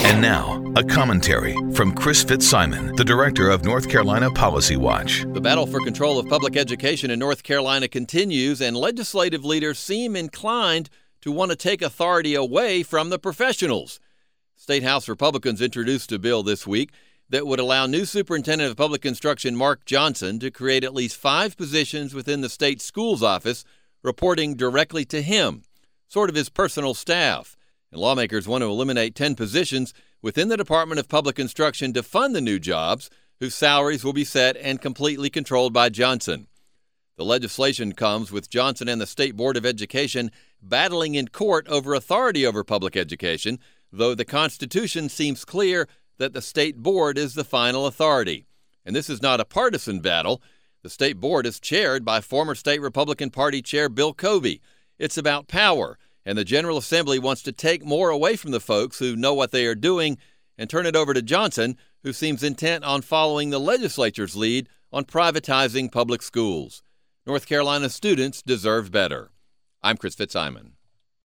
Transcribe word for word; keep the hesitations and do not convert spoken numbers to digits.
And now, a commentary from Chris Fitzsimon, the director of North Carolina Policy Watch. The battle for control of public education in North Carolina continues, and legislative leaders seem inclined to want to take authority away from the professionals. State House Republicans introduced a bill this week that would allow new Superintendent of Public Instruction Mark Johnson to create at least five positions within the state schools office, reporting directly to him, sort of his personal staff. And lawmakers want to eliminate ten positions within the Department of Public Instruction to fund the new jobs, whose salaries will be set and completely controlled by Johnson. The legislation comes with Johnson and the State Board of Education battling in court over authority over public education, though the Constitution seems clear that the State Board is the final authority. And this is not a partisan battle. The State Board is chaired by former State Republican Party Chair Bill Covey. It's about power, and the General Assembly wants to take more away from the folks who know what they are doing and turn it over to Johnson, who seems intent on following the legislature's lead on privatizing public schools. North Carolina students deserve better. I'm Chris Fitzsimon.